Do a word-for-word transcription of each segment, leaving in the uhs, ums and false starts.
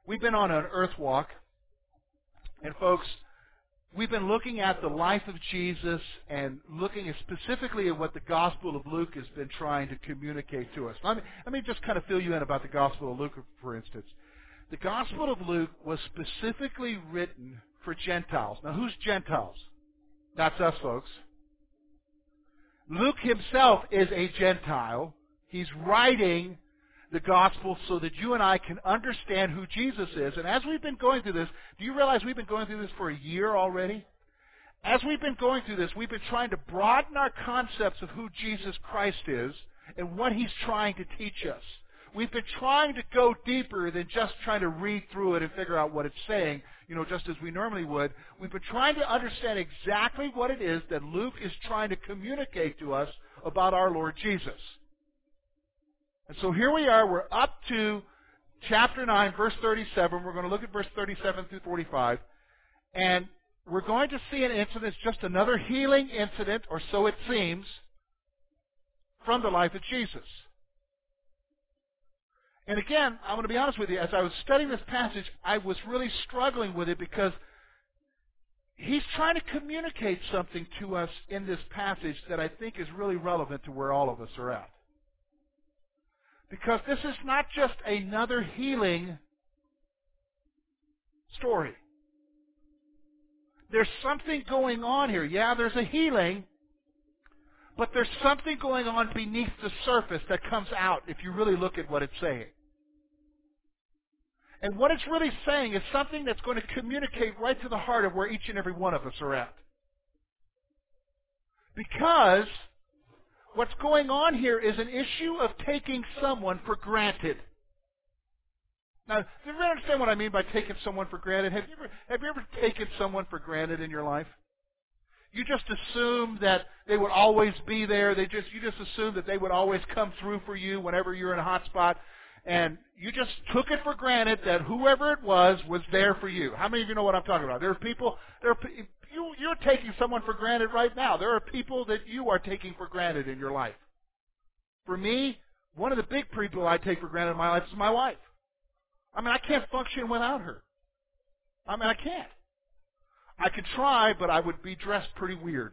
We've been on an earth walk, and folks, we've been looking at the life of Jesus and looking specifically at what the Gospel of Luke has been trying to communicate to us. Let me, let me just kind of fill you in about the Gospel of Luke, for instance. The Gospel of Luke was specifically written for Gentiles. Now, who's Gentiles? That's us, folks. Luke himself is a Gentile. He's writing the Gospel so that you and I can understand who Jesus is. And as we've been going through this, do you realize we've been going through this for a year already? As we've been going through this, we've been trying to broaden our concepts of who Jesus Christ is and what He's trying to teach us. We've been trying to go deeper than just trying to read through it and figure out what it's saying, you know, just as we normally would. We've been trying to understand exactly what it is that Luke is trying to communicate to us about our Lord Jesus. And so here we are, we're up to chapter nine, verse thirty-seven. We're going to look at verse thirty-seven through forty-five. And we're going to see an incident, it's just another healing incident, or so it seems, from the life of Jesus. And again, I'm going to be honest with you, as I was studying this passage, I was really struggling with it because he's trying to communicate something to us in this passage that I think is really relevant to where all of us are at. Because this is not just another healing story. There's something going on here. Yeah, there's a healing, but there's something going on beneath the surface that comes out if you really look at what it's saying. And what it's really saying is something that's going to communicate right to the heart of where each and every one of us are at. Because what's going on here is an issue of taking someone for granted. Now, do you really understand what I mean by taking someone for granted? Have you ever, have you ever taken someone for granted in your life? You just assumed that they would always be there. They just you just assumed that they would always come through for you whenever you're in a hot spot. And you just took it for granted that whoever it was was there for you. How many of you know what I'm talking about? There are people, there are, you, you're taking someone for granted right now. There are people that you are taking for granted in your life. For me, one of the big people I take for granted in my life is my wife. I mean, I can't function without her. I mean, I can't. I could try, but I would be dressed pretty weird.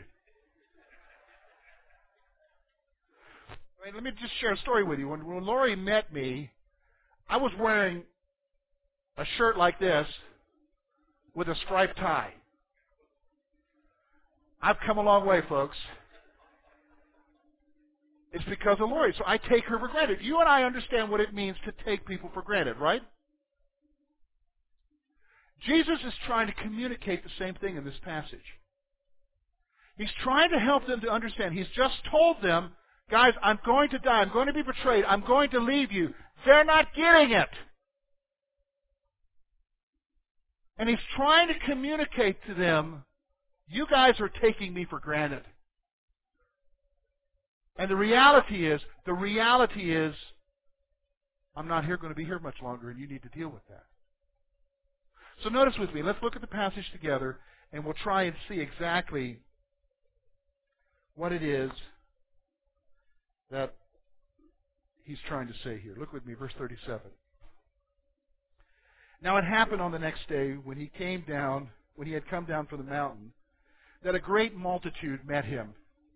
I mean, let me just share a story with you. When, when Lori met me, I was wearing a shirt like this with a striped tie. I've come a long way, folks. It's because of Lori. So I take her for granted. You and I understand what it means to take people for granted, right? Jesus is trying to communicate the same thing in this passage. He's trying to help them to understand. He's just told them, guys, I'm going to die. I'm going to be betrayed. I'm going to leave you. They're not getting it. And he's trying to communicate to them, you guys are taking me for granted. And the reality is, the reality is, I'm not here going to be here much longer, and you need to deal with that. So notice with me, let's look at the passage together, and we'll try and see exactly what it is that he's trying to say here. Look with me, verse thirty-seven. Now it happened on the next day when he came down, when he had come down from the mountain, that a great multitude met him.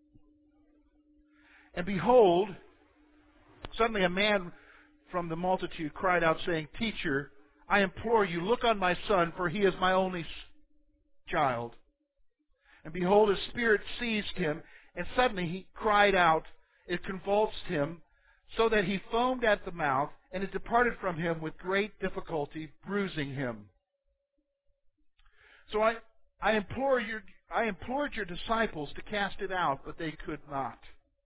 And behold, suddenly a man from the multitude cried out, saying, Teacher, I implore you, look on my son, for he is my only child. And behold, his spirit seized him, and suddenly he cried out. It convulsed him, so that he foamed at the mouth, and it departed from him with great difficulty, bruising him. So I, I, implore your, I implored your disciples to cast it out, but they could not.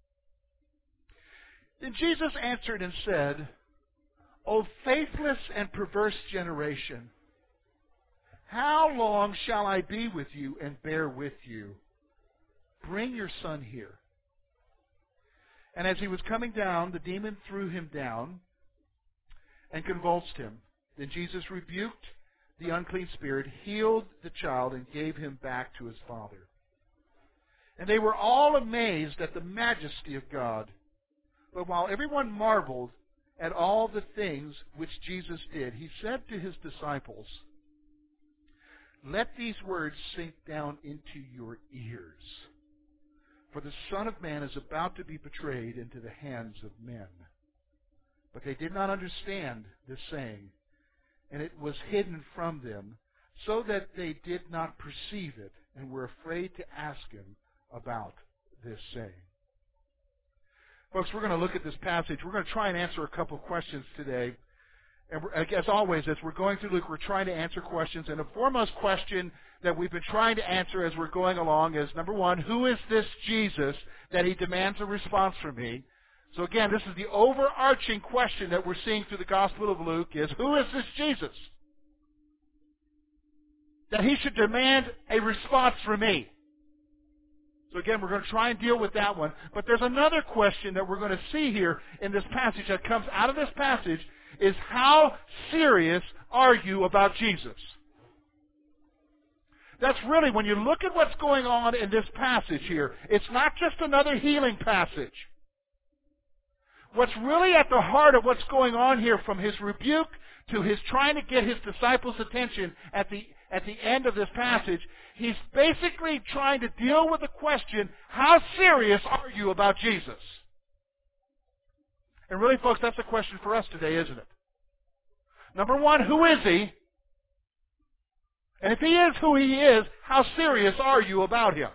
Then Jesus answered and said, O faithless and perverse generation, how long shall I be with you and bear with you? Bring your son here. And as he was coming down, the demon threw him down and convulsed him. Then Jesus rebuked the unclean spirit, healed the child, and gave him back to his father. And they were all amazed at the majesty of God. But while everyone marveled at all the things which Jesus did, he said to his disciples, "Let these words sink down into your ears. For the Son of Man is about to be betrayed into the hands of men." But they did not understand this saying, and it was hidden from them, so that they did not perceive it, and were afraid to ask him about this saying. Folks, we're going to look at this passage. We're going to try and answer a couple of questions today. And as always, as we're going through Luke, we're trying to answer questions. And the foremost question that we've been trying to answer as we're going along is, number one, who is this Jesus that he demands a response from me? So again, this is the overarching question that we're seeing through the Gospel of Luke is, who is this Jesus that he should demand a response from me? So again, we're going to try and deal with that one. But there's another question that we're going to see here in this passage that comes out of this passage is, how serious are you about Jesus? That's really, when you look at what's going on in this passage here, it's not just another healing passage. What's really at the heart of what's going on here, from his rebuke to his trying to get his disciples' attention at the at the end of this passage, he's basically trying to deal with the question, how serious are you about Jesus? And really, folks, that's a question for us today, isn't it? Number one, who is he? And if he is who he is, how serious are you about him?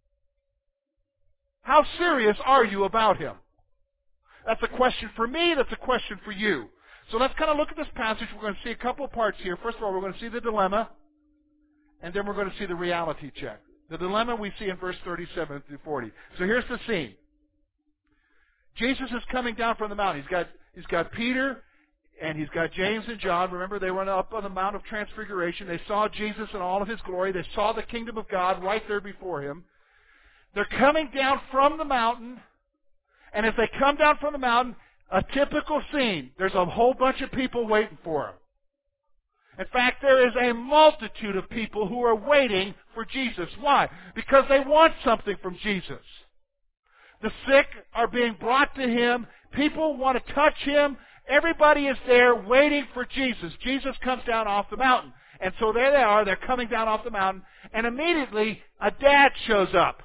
How serious are you about him? That's a question for me. That's a question for you. So let's kind of look at this passage. We're going to see a couple of parts here. First of all, we're going to see the dilemma, and then we're going to see the reality check. The dilemma we see in verse thirty-seven through forty. So here's the scene. Jesus is coming down from the mountain. He's got, he's got Peter, and he's got James and John. Remember, they went up on the Mount of Transfiguration. They saw Jesus in all of his glory. They saw the kingdom of God right there before him. They're coming down from the mountain. And as they come down from the mountain, a typical scene. There's a whole bunch of people waiting for them. In fact, there is a multitude of people who are waiting for Jesus. Why? Because they want something from Jesus. The sick are being brought to him. People want to touch him. Everybody is there waiting for Jesus. Jesus comes down off the mountain. And so there they are. They're coming down off the mountain. And immediately, a dad shows up.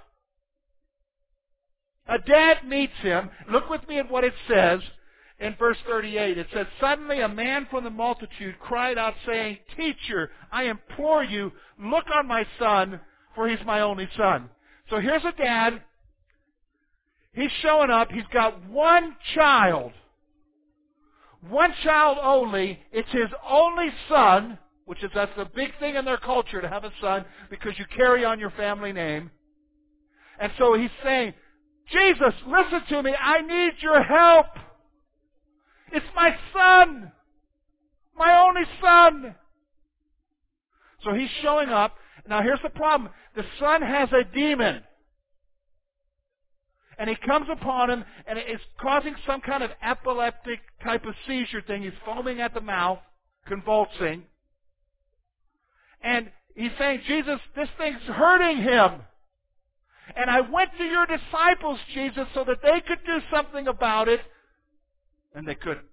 A dad meets him. Look with me at what it says in verse thirty-eight. It says, "Suddenly a man from the multitude cried out, saying, 'Teacher, I implore you, look on my son, for he's my only son.'" So here's a dad. He's showing up. He's got one child. One child only. It's his only son, which is, that's the big thing in their culture, to have a son, because you carry on your family name. And so he's saying, "Jesus, listen to me. I need your help. It's my son. My only son." So he's showing up. Now here's the problem. The son has a demon. And he comes upon him, and it's causing some kind of epileptic type of seizure thing. He's foaming at the mouth, convulsing. And he's saying, "Jesus, this thing's hurting him. And I went to your disciples, Jesus, so that they could do something about it, and they couldn't."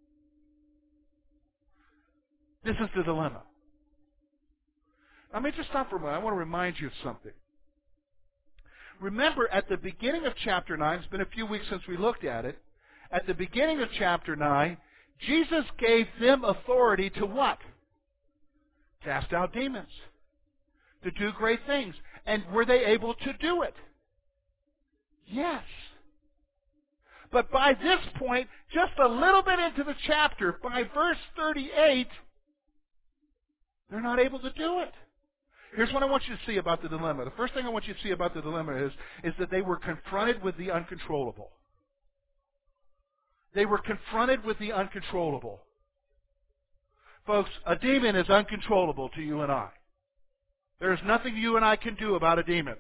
This is the dilemma. Let me just stop for a moment. I want to remind you of something. Remember, at the beginning of chapter nine, it's been a few weeks since we looked at it, at the beginning of chapter nine, Jesus gave them authority to what? Cast out demons. To do great things. And were they able to do it? Yes. But by this point, just a little bit into the chapter, by verse thirty-eight, they're not able to do it. Here's what I want you to see about the dilemma. The first thing I want you to see about the dilemma is, is that they were confronted with the uncontrollable. They were confronted with the uncontrollable. Folks, a demon is uncontrollable to you and I. There is nothing you and I can do about a demon.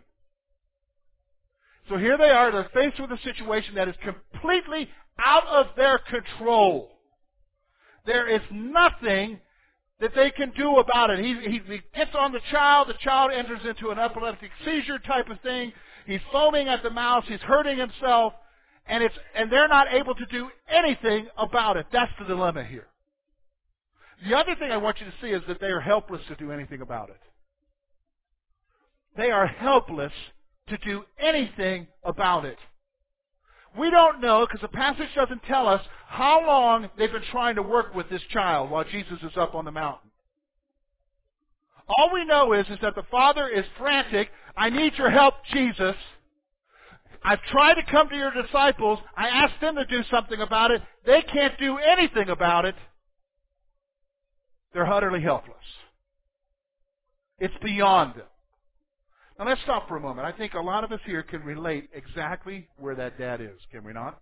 So here they are, they're faced with a situation that is completely out of their control. There is nothing that they can do about it. He, he, he gets on the child, the child enters into an epileptic seizure type of thing. He's foaming at the mouth, he's hurting himself, And it's and they're not able to do anything about it. That's the dilemma here. The other thing I want you to see is that they are helpless to do anything about it. They are helpless to do anything about it. We don't know, because the passage doesn't tell us, how long they've been trying to work with this child while Jesus is up on the mountain. All we know is, is that the father is frantic. I need your help, Jesus. I've tried to come to your disciples. I asked them to do something about it. They can't do anything about it. They're utterly helpless. It's beyond them. Now let's stop for a moment. I think a lot of us here can relate exactly where that dad is, can we not?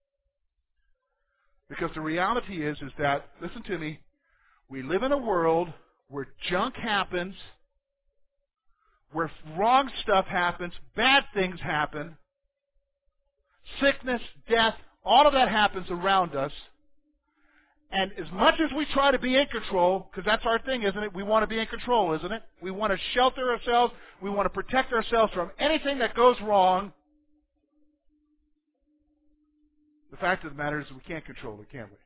Because the reality is, is that, listen to me, we live in a world where junk happens, where wrong stuff happens, bad things happen, sickness, death, all of that happens around us. And as much as we try to be in control, because that's our thing, isn't it? We want to be in control, isn't it? We want to shelter ourselves. We want to protect ourselves from anything that goes wrong. The fact of the matter is we can't control it, can't we?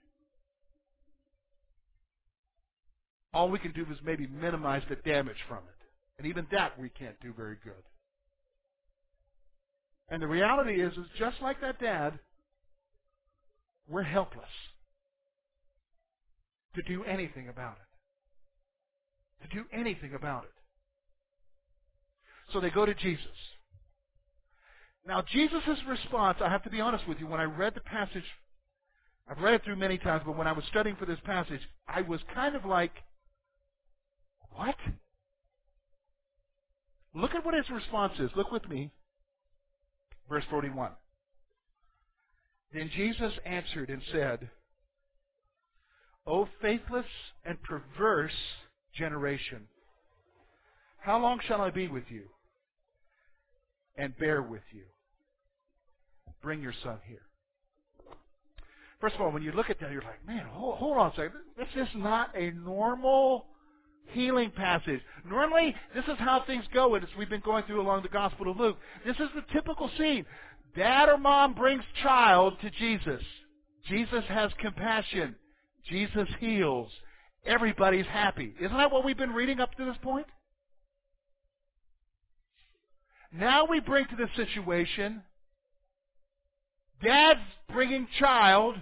All we can do is maybe minimize the damage from it. And even that we can't do very good. And the reality is, is just like that dad, we're helpless to do anything about it. To do anything about it. So they go to Jesus. Now, Jesus' response, I have to be honest with you, when I read the passage, I've read it through many times, but when I was studying for this passage, I was kind of like, what? Look at what his response is. Look with me. Verse forty-one. Then Jesus answered and said, O faithless and perverse generation, how long shall I be with you and bear with you? Bring your son here. First of all, when you look at that, you're like, man, hold, hold on a second. This is not a normal healing passage. Normally, this is how things go as we've been going through along the Gospel of Luke. This is the typical scene. Dad or mom brings child to Jesus. Jesus has compassion. Jesus heals. Everybody's happy. Isn't that what we've been reading up to this point? Now we bring to the situation, Dad's bringing child.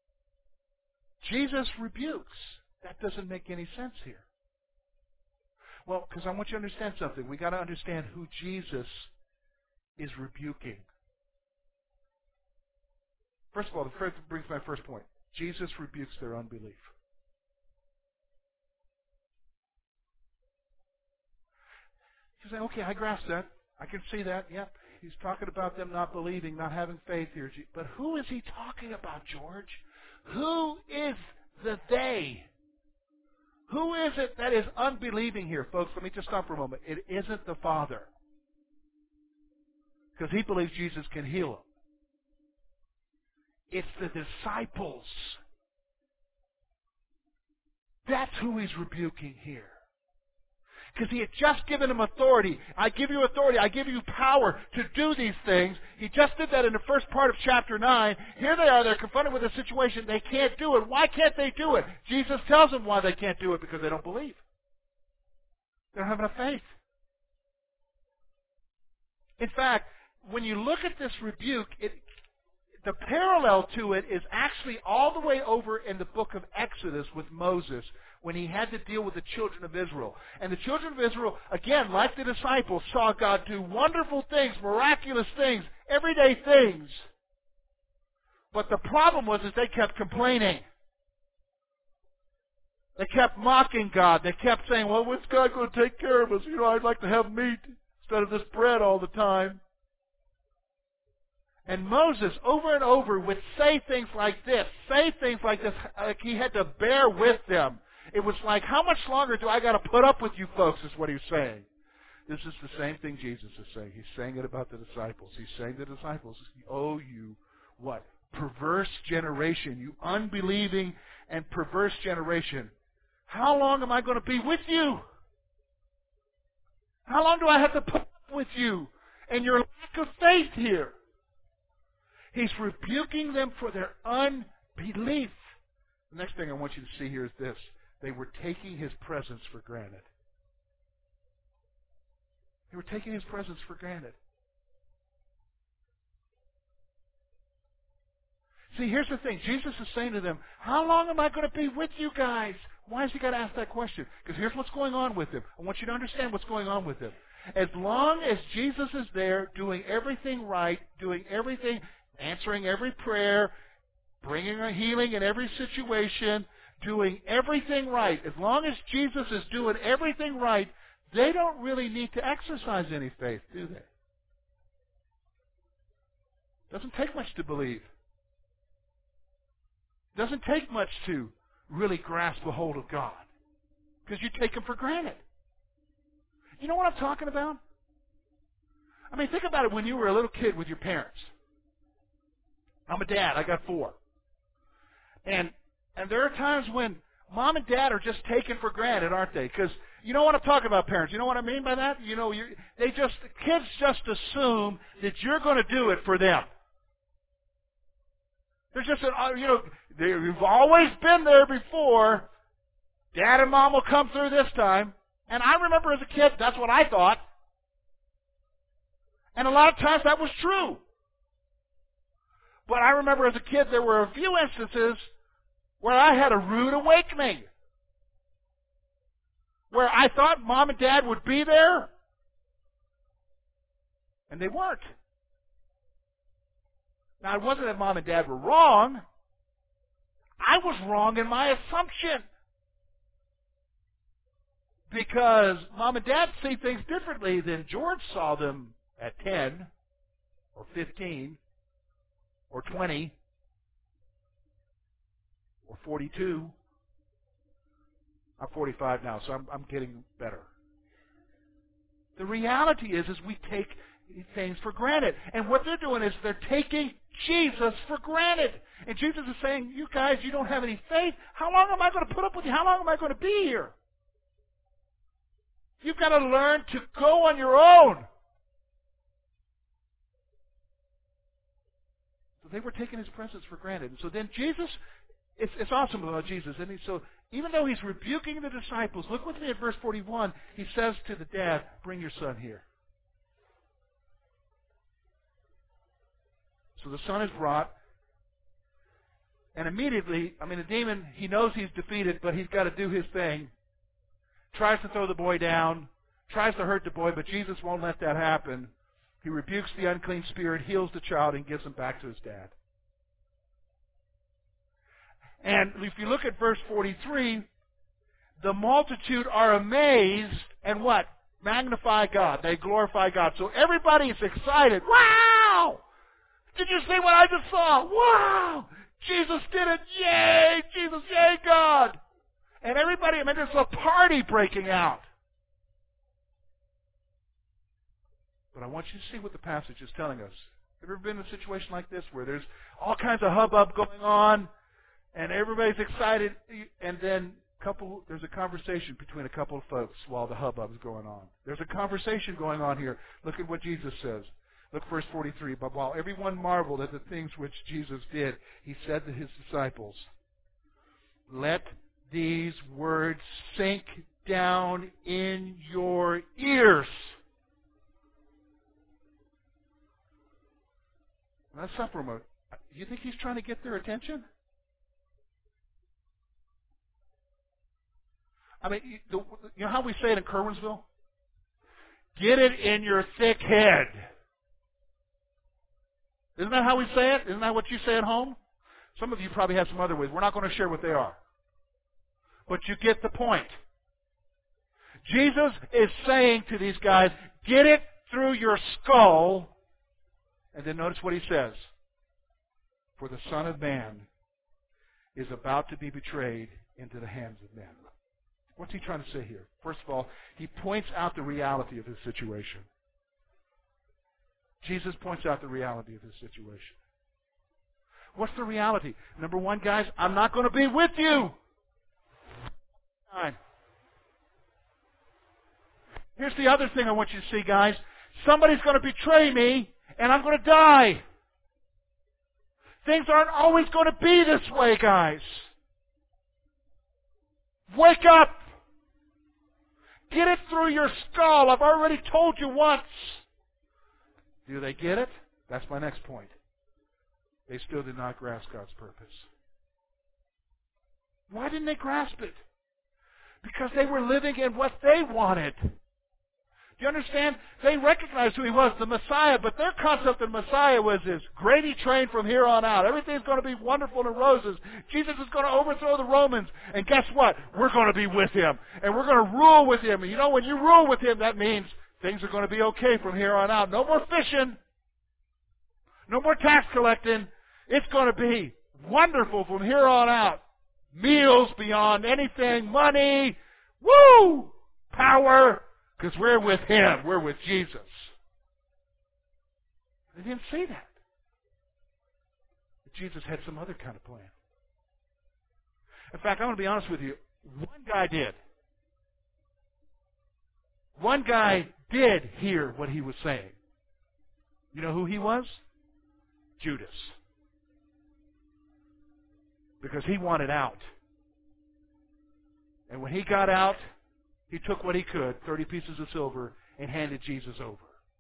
Jesus rebukes. That doesn't make any sense here. Well, because I want you to understand something. We've got to understand who Jesus is rebuking. First of all, the first brings my first point. Jesus rebukes their unbelief. You say, okay, I grasp that. I can see that. Yep. He's talking about them not believing, not having faith here. But who is he talking about, George? Who is the they? Who is it that is unbelieving here? Folks, let me just stop for a moment. It isn't the Father. Because he believes Jesus can heal him. It's the disciples. That's who he's rebuking here. Because he had just given them authority. I give you authority. I give you power to do these things. He just did that in the first part of chapter nine. Here they are. They're confronted with a situation. They can't do it. Why can't they do it? Jesus tells them why they can't do it. Because they don't believe. They don't have enough faith. In fact, when you look at this rebuke, it, the parallel to it is actually all the way over in the book of Exodus with Moses, when he had to deal with the children of Israel. And the children of Israel, again, like the disciples, saw God do wonderful things, miraculous things, everyday things. But the problem was that they kept complaining. They kept mocking God. They kept saying, well, when's God going to take care of us? You know, I'd like to have meat instead of this bread all the time. And Moses, over and over, would say things like this, say things like this, like he had to bear with them. It was like, how much longer do I got to put up with you folks, is what he's saying. This is the same thing Jesus is saying. He's saying it about the disciples. He's saying to the disciples, oh, you, what? Perverse generation, you unbelieving and perverse generation. How long am I going to be with you? How long do I have to put up with you and your lack of faith here? He's rebuking them for their unbelief. The next thing I want you to see here is this. They were taking His presence for granted. They were taking His presence for granted. See, here's the thing. Jesus is saying to them, how long am I going to be with you guys? Why has He got to ask that question? Because here's what's going on with Him. I want you to understand what's going on with Him. As long as Jesus is there doing everything right, doing everything, answering every prayer, bringing a healing in every situation, doing everything right, as long as Jesus is doing everything right, they don't really need to exercise any faith, do they? Doesn't take much to believe. Doesn't take much to really grasp a hold of God, because you take Him for granted. You know what I'm talking about? I mean, think about it when you were a little kid with your parents. I'm a dad. I got four. And and there are times when mom and dad are just taken for granted, aren't they? Because you know what I'm talking about, parents. You know what I mean by that? You know, you they just kids just assume that you're going to do it for them. There's just, a, you know, they've always been there before. Dad and Mom will come through this time. And I remember as a kid, that's what I thought. And a lot of times that was true. But I remember as a kid, there were a few instances where I had a rude awakening. Where I thought Mom and Dad would be there. And they weren't. Now, it wasn't that Mom and Dad were wrong. I was wrong in my assumption. Because Mom and Dad see things differently than George saw them at ten or fifteen or twenty or forty-two. I'm forty-five now, so I'm, I'm getting better. The reality is, is we take things for granted. And what they're doing is they're taking Jesus for granted. And Jesus is saying, you guys, you don't have any faith. How long am I going to put up with you? How long am I going to be here? You've got to learn to go on your own. So they were taking His presence for granted. And so then Jesus, it's, it's awesome about Jesus. And he, so even though He's rebuking the disciples, look with me at verse forty-one. He says to the dad, bring your son here. So the son is brought, and immediately, I mean, the demon, he knows he's defeated, but he's got to do his thing. Tries to throw the boy down, tries to hurt the boy, but Jesus won't let that happen. He rebukes the unclean spirit, heals the child, and gives him back to his dad. And if you look at verse forty-three, the multitude are amazed and what? Magnify God. They glorify God. So everybody is excited. Wow! Did you see what I just saw? Wow! Jesus did it! Yay! Jesus, yay, God! And everybody, I mean, there's a party breaking out. But I want you to see what the passage is telling us. Have you ever been in a situation like this where there's all kinds of hubbub going on, and everybody's excited, and then a couple, there's a conversation between a couple of folks while the hubbub is going on. There's a conversation going on here. Look at what Jesus says. Look, verse forty-three. But while everyone marveled at the things which Jesus did, He said to His disciples, let these words sink down in your ears. Now, stop for a moment. You think He's trying to get their attention? I mean, you know how we say it in Kerwinsville? Get it in your thick head. Isn't that how we say it? Isn't that what you say at home? Some of you probably have some other ways. We're not going to share what they are. But you get the point. Jesus is saying to these guys, get it through your skull. And then notice what He says. For the Son of Man is about to be betrayed into the hands of men. What's He trying to say here? First of all, He points out the reality of His situation. Jesus points out the reality of His situation. What's the reality? Number one, guys, I'm not going to be with you. Fine. Here's the other thing I want you to see, guys. Somebody's going to betray me, and I'm going to die. Things aren't always going to be this way, guys. Wake up. Get it through your skull. I've already told you once. Do they get it? That's my next point. They still did not grasp God's purpose. Why didn't they grasp it? Because they were living in what they wanted. Do you understand? They recognized who he was, the Messiah, but their concept of Messiah was this gravy train from here on out. Everything's going to be wonderful and roses. Jesus is going to overthrow the Romans. And guess what? We're going to be with him. And we're going to rule with him. And you know, when you rule with him, that means things are going to be okay from here on out. No more fishing. No more tax collecting. It's going to be wonderful from here on out. Meals beyond anything. Money. Woo! Power. Because we're with him. We're with Jesus. They didn't see that. But Jesus had some other kind of plan. In fact, I'm going to be honest with you. One guy did. One guy did hear what he was saying. You know who he was? Judas. Because he wanted out. And when he got out, he took what he could, thirty pieces of silver, and handed Jesus over.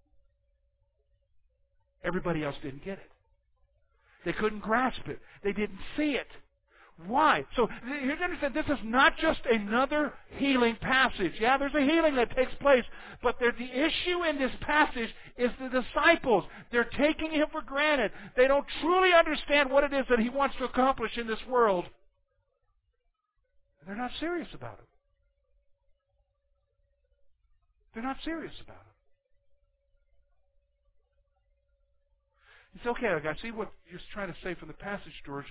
Everybody else didn't get it. They couldn't grasp it. They didn't see it. Why? So you have to understand, this is not just another healing passage. Yeah, there's a healing that takes place, but the issue in this passage is the disciples. They're taking him for granted. They don't truly understand what it is that he wants to accomplish in this world. They're not serious about it. They're not serious about it. It's okay, I see what you're trying to say from the passage, George.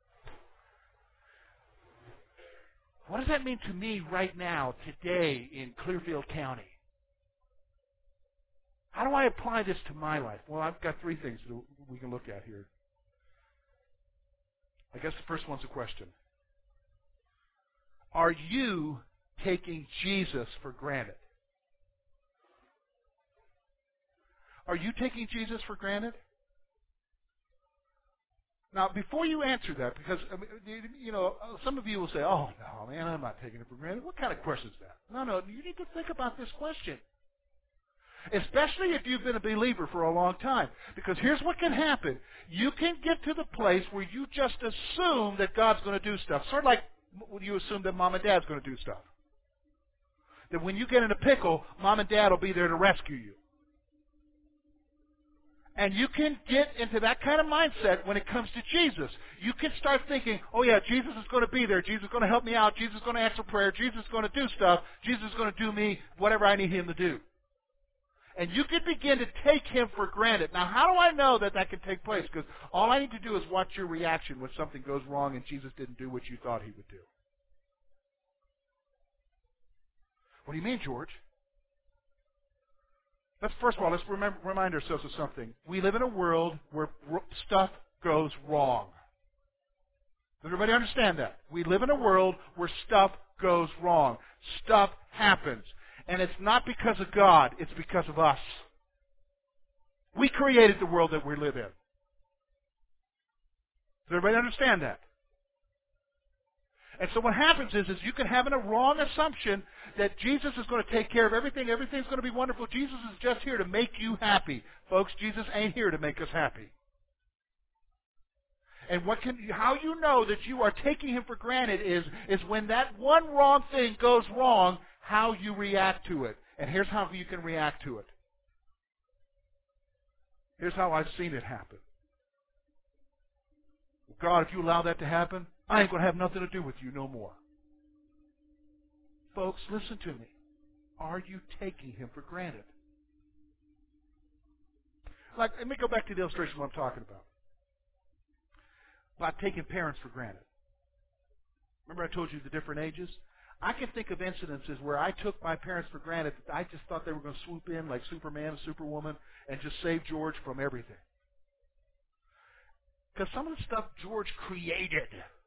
What does that mean to me right now, today, in Clearfield County? How do I apply this to my life? Well, I've got three things that we can look at here. I guess the first one's a question. Are you taking Jesus for granted? Are you taking Jesus for granted? Now, before you answer that, because, you know, some of you will say, oh, no, man, I'm not taking it for granted. What kind of question is that? No, no, you need to think about this question. Especially if you've been a believer for a long time. Because here's what can happen. You can get to the place where you just assume that God's going to do stuff. Sort of like you assume that mom and dad's going to do stuff. That when you get in a pickle, mom and dad will be there to rescue you. And you can get into that kind of mindset when it comes to Jesus. You can start thinking, oh yeah, Jesus is going to be there. Jesus is going to help me out. Jesus is going to answer prayer. Jesus is going to do stuff. Jesus is going to do me whatever I need him to do. And you can begin to take him for granted. Now, how do I know that that can take place? Because all I need to do is watch your reaction when something goes wrong and Jesus didn't do what you thought he would do. What do you mean, George? Let's first of all, let's remember, remind ourselves of something. We live in a world where stuff goes wrong. Does everybody understand that? We live in a world where stuff goes wrong. Stuff happens. And it's not because of God, it's because of us. We created the world that we live in. Does everybody understand that? And so what happens is, is you can have a wrong assumption that Jesus is going to take care of everything. Everything's going to be wonderful. Jesus is just here to make you happy. Folks, Jesus ain't here to make us happy. And what can, how you know that you are taking him for granted is, is when that one wrong thing goes wrong, how you react to it. And here's how you can react to it. Here's how I've seen it happen. God, if you allow that to happen, I ain't going to have nothing to do with you no more. Folks, listen to me. Are you taking him for granted? Like, let me go back to the illustration of what I'm talking about. About taking parents for granted. Remember I told you the different ages? I can think of incidences where I took my parents for granted. I just thought they were going to swoop in like Superman and Superwoman and just save George from everything. Because some of the stuff George created.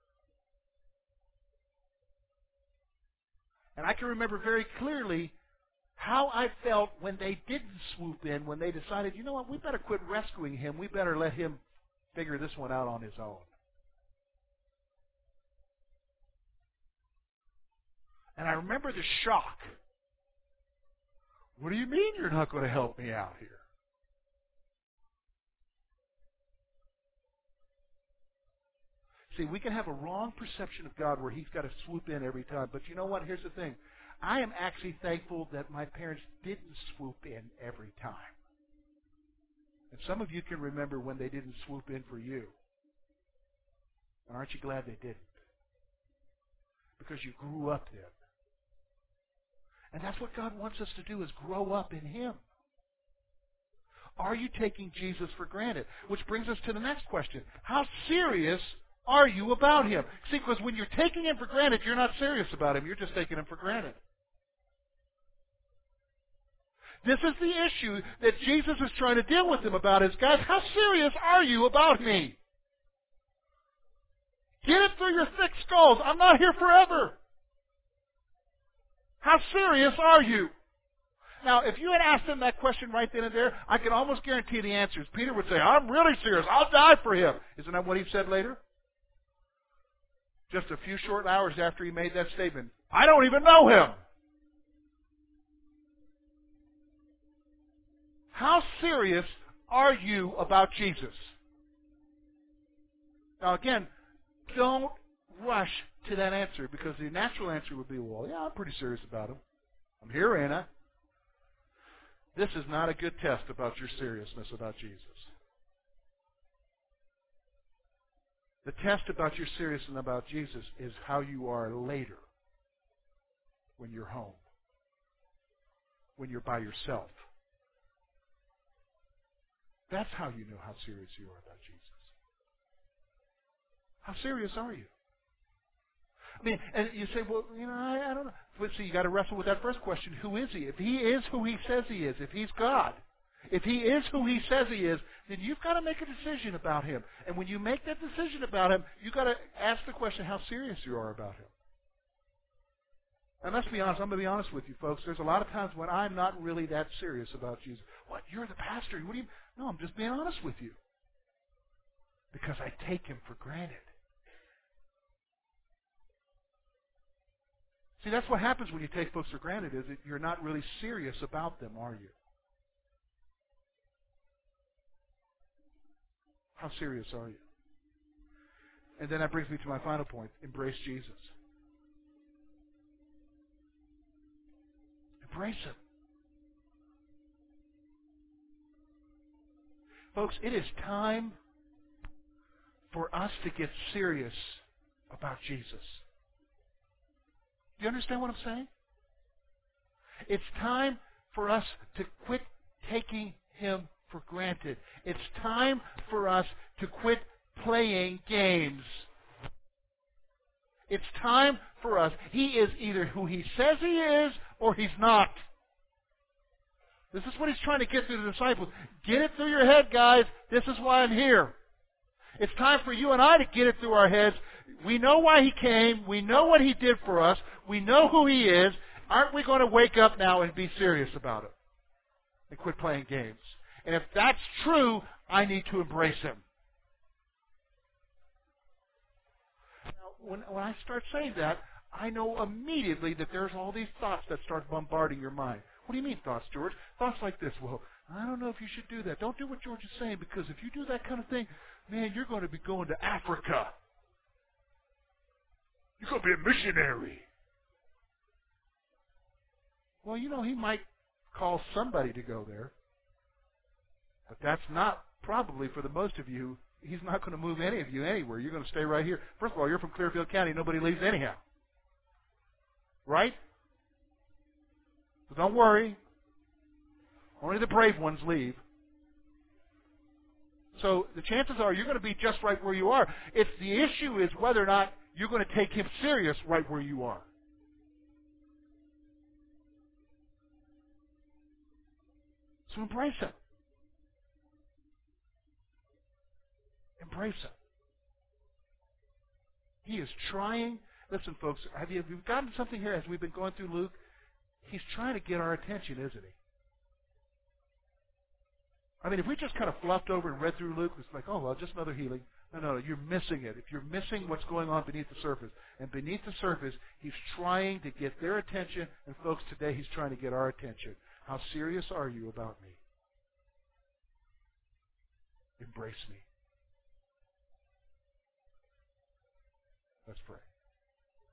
And I can remember very clearly how I felt when they didn't swoop in, when they decided, you know what, we better quit rescuing him. We better let him figure this one out on his own. And I remember the shock. What do you mean you're not going to help me out here? See, we can have a wrong perception of God where He's got to swoop in every time. But you know what? Here's the thing. I am actually thankful that my parents didn't swoop in every time. And some of you can remember when they didn't swoop in for you. And aren't you glad they didn't? Because you grew up then. And that's what God wants us to do, is grow up in Him. Are you taking Jesus for granted? Which brings us to the next question. How serious are you about Him? See, because when you're taking Him for granted, you're not serious about Him. You're just taking Him for granted. This is the issue that Jesus is trying to deal with them about is, guys, how serious are you about me? Get it through your thick skulls. I'm not here forever. How serious are you? Now, if you had asked him that question right then and there, I can almost guarantee the answers. Peter would say, I'm really serious. I'll die for Him. Isn't that what he said later? Just a few short hours after he made that statement. I don't even know Him. How serious are you about Jesus? Now again, don't rush to that answer, because the natural answer would be, well, yeah, I'm pretty serious about Him. I'm here, ain't I? This is not a good test about your seriousness about Jesus. The test about your seriousness about Jesus is how you are later when you're home, when you're by yourself. That's how you know how serious you are about Jesus. How serious are you? I mean, and you say, well, you know, I, I don't know. But see, you got to wrestle with that first question. Who is He? If He is who He says He is, if He's God, if He is who He says He is, then you've got to make a decision about Him. And when you make that decision about Him, you've got to ask the question how serious you are about Him. And let's be honest, I'm going to be honest with you, folks. There's a lot of times when I'm not really that serious about Jesus. What? You're the pastor. What do you... No, I'm just being honest with you. Because I take Him for granted. See, that's what happens when you take folks for granted, is that you're not really serious about them, are you? How serious are you? And then that brings me to my final point. Embrace Jesus. Embrace Him. Folks, it is time for us to get serious about Jesus. Do you understand what I'm saying? It's time for us to quit taking Him for granted. It's time for us to quit playing games. It's time for us. He is either who He says He is or He's not. This is what He's trying to get through the disciples. Get it through your head, guys. This is why I'm here. It's time for you and I to get it through our heads. We know why He came. We know what He did for us. We know who He is. Aren't we going to wake up now and be serious about it? And quit playing games? And if that's true, I need to embrace Him. Now, when, when I start saying that, I know immediately that there's all these thoughts that start bombarding your mind. What do you mean thoughts, George? Thoughts like this. Well, I don't know if you should do that. Don't do what George is saying, because if you do that kind of thing, man, you're going to be going to Africa. You're going to be a missionary. Well, you know, He might call somebody to go there. But that's not probably, for the most of you, He's not going to move any of you anywhere. You're going to stay right here. First of all, you're from Clearfield County. Nobody leaves anyhow. Right? So don't worry. Only the brave ones leave. So the chances are you're going to be just right where you are. It's the issue is whether or not you're going to take Him serious right where you are. So embrace Him. Embrace Him. He is trying. Listen, folks, have you, have you gotten something here as we've been going through Luke? He's trying to get our attention, isn't He? I mean, if we just kind of fluffed over and read through Luke, it's like, oh, well, just another healing. No, no, no, you're missing it. If you're missing what's going on beneath the surface, and beneath the surface, he's trying to get their attention, and folks, today he's trying to get our attention. How serious are you about me? Embrace me. Let's pray.